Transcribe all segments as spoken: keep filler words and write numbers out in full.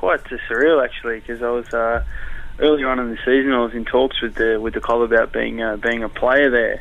quite uh, surreal actually, because I was uh, early on in the season I was in talks with the with the club about being uh, being a player there,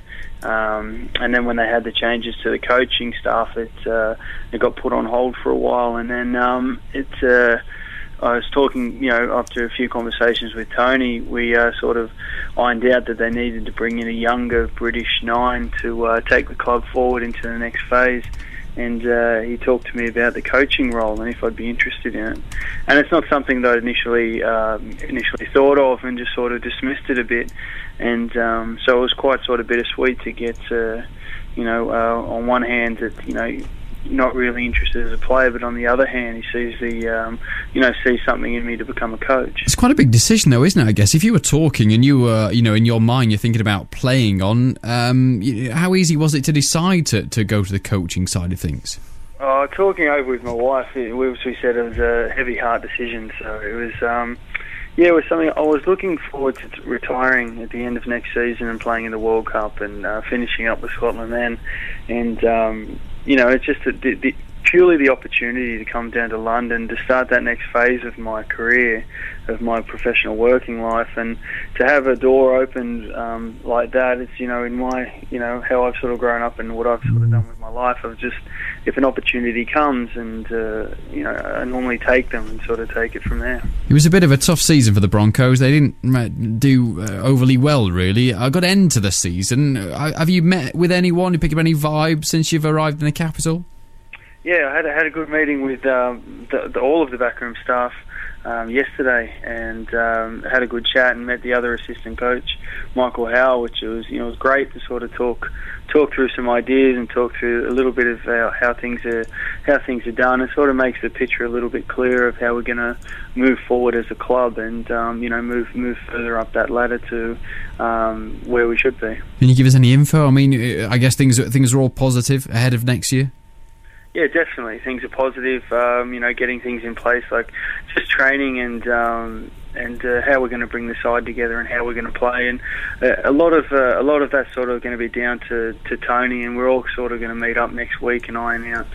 um, and then when they had the changes to the coaching staff, it uh, it got put on hold for a while, and then um, it. Uh, I was talking, you know, after a few conversations with Tony, we uh, sort of ironed out that they needed to bring in a younger British nine to uh, take the club forward into the next phase. And uh, he talked to me about the coaching role and if I'd be interested in it. And it's not something that I initially um, initially thought of, and just sort of dismissed it a bit. And um, so it was quite sort of bittersweet to get, uh, you know, uh, on one hand that, you know, not really interested as a player, but on the other hand, he sees the, um, you know, sees something in me to become a coach. It's quite a big decision, though, isn't it? I guess if you were talking and you were, you know, in your mind, you're thinking about playing on. Um, how easy was it to decide to, to go to the coaching side of things? Oh, talking over with my wife, it, we we said it was a heavy heart decision. So it was, um, yeah, it was something I was looking forward to retiring at the end of next season and playing in the World Cup and uh, finishing up with Scotland then, and. Um, You know, it's just the, the, purely the opportunity to come down to London to start that next phase of my career, of my professional working life, and to have a door opened um, like that. It's, you know, in my, you know, how I've sort of grown up and what I've sort of done with my life. I've just, if an opportunity comes, and uh, you know, I normally take them and sort of take it from there. It was a bit of a tough season for the Broncos. They didn't do uh, overly well, really. A good end to the season. Uh, have you met with anyone? You picked up any vibes since you've arrived in the capital? Yeah, I had, I had a good meeting with um, the, the, all of the backroom staff um, yesterday, and um, had a good chat and met the other assistant coach, Michael Howe, which was, you know, it was great to sort of talk talk through some ideas and talk through a little bit of uh, how things are how things are done. It sort of makes the picture a little bit clearer of how we're going to move forward as a club, and um, you know, move move further up that ladder to um, where we should be. Can you give us any info? I mean, I guess things things are all positive ahead of next year. Yeah, definitely. Things are positive. Um, you know, getting things in place, like just training and um, and uh, how we're going to bring the side together and how we're going to play, and uh, a lot of uh, a lot of that's sort of going to be down to, to Tony, and we're all sort of going to meet up next week and iron out,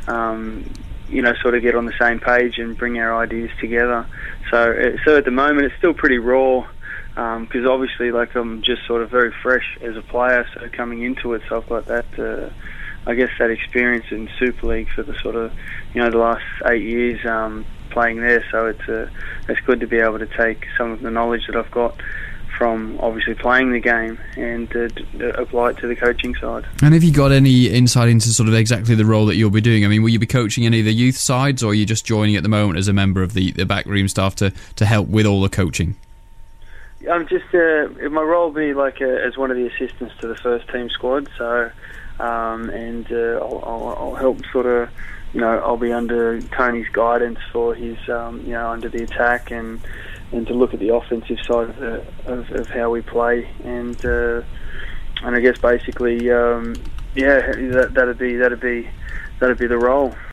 um, you know, sort of get on the same page and bring our ideas together. So, uh, so at the moment, it's still pretty raw. Because um, obviously, like, I'm just sort of very fresh as a player, so coming into it, so I've got that. Uh, I guess that experience in Super League for the sort of, you know, the last eight years um, playing there. So it's uh, it's good to be able to take some of the knowledge that I've got from obviously playing the game and uh, d- apply it to the coaching side. And have you got any insight into sort of exactly the role that you'll be doing? I mean, will you be coaching any of the youth sides, or are you just joining at the moment as a member of the, the backroom staff to, to help with all the coaching? I'm just uh, my role will be like uh, as one of the assistants to the first team squad. So. Um, and uh, I'll, I'll, I'll help sort of, you know, I'll be under Tony's guidance for his, um, you know, under the attack, and and to look at the offensive side of the, of, of how we play, and uh, and I guess basically, um, yeah, that that'd be that'd be that'd be the role.